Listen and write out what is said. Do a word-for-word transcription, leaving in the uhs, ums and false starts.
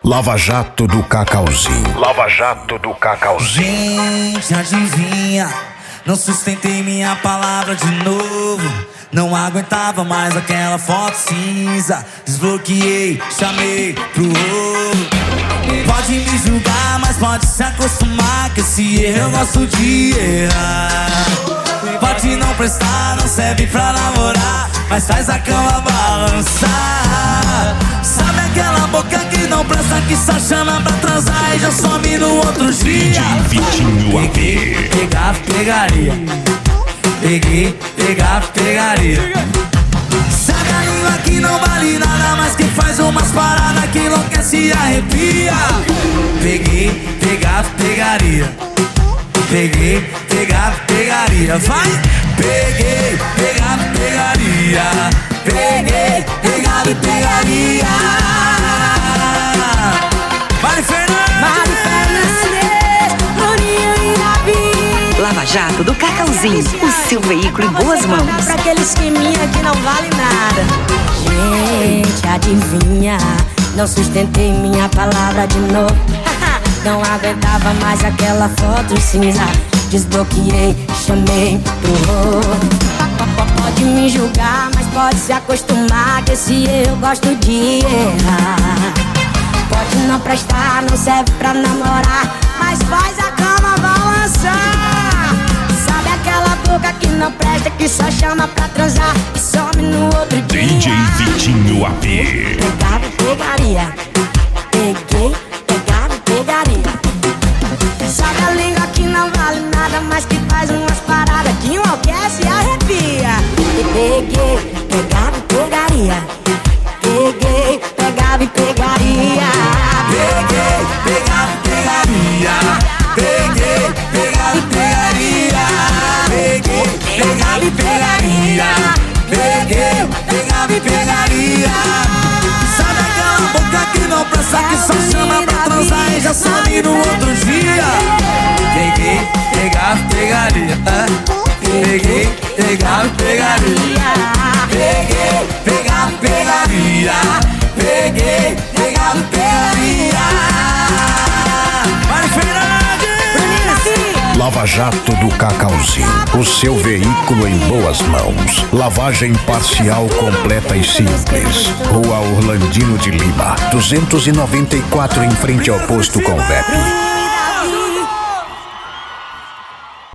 Lava Jato do Cacauzinho. Lava Jato do Cacauzinho. Gente, adivinha? Não sustentei minha palavra de novo. Não aguentava mais aquela foto cinza. Desbloqueei, chamei pro rolo. Pode me julgar, mas pode se acostumar que esse erro eu gosto de errar. Pode não prestar, não serve pra namorar, mas faz a cama balançar. Sabe aquela boca que não presta, que só chama pra transar e já some no outro dia? Peguei, pegava, pegaria. Peguei, pegava, pegaria. Sabe a língua que não vale nada, mas que faz umas paradas que enlouquece e arrepia? Peguei, pegava, pegaria. Peguei, pegava, pegaria. Vai! Peguei, pegava, pegaria. Peguei, pegava e pegaria. Mari Fernandes! Mari Fernandes, Bruninho e Davi. Lava Jato do Cacauzinho, o seu veículo em boas mãos. Pra aquele esqueminha que não vale nada. Gente, adivinha? Não sustentei minha palavra de novo. Não aguentava mais aquela foto cinza. Desbloqueei, chamei pro rolo. Pode me julgar, mas pode se acostumar que esse eu gosto de errar. Pode não prestar, não serve pra namorar, mas faz a cama balançar. Sabe aquela boca que não presta, que só chama pra transar e some no outro dia? D J Vitinho A P. Pegava e pegaria. Peguei, pegava e pegaria. Sabe a língua que não vale nada, mas que faz umas paradas que enlouquece e arrepia? Peguei, pegava e pegaria. Peguei, pegava e pegaria. Peguei, pegava e pegaria. Peguei, pegava e pegaria. Peguei, pegava e pegaria. Peguei, pegava e pegaria. Sabe aquela boca que não presta, que só chama pra transar e já some no outro dia? Peguei, pegava e pegaria. Peguei, pegava e pegaria. Peguei, pegava e pegaria. Peguei, pegava e pegaria. Mari Fernandes! Lava Jato do Cacauzinho, o seu veículo em boas mãos. Lavagem parcial completa e simples. Rua Orlandino de Lima, duzentos e noventa e quatro, em frente ao posto Convep.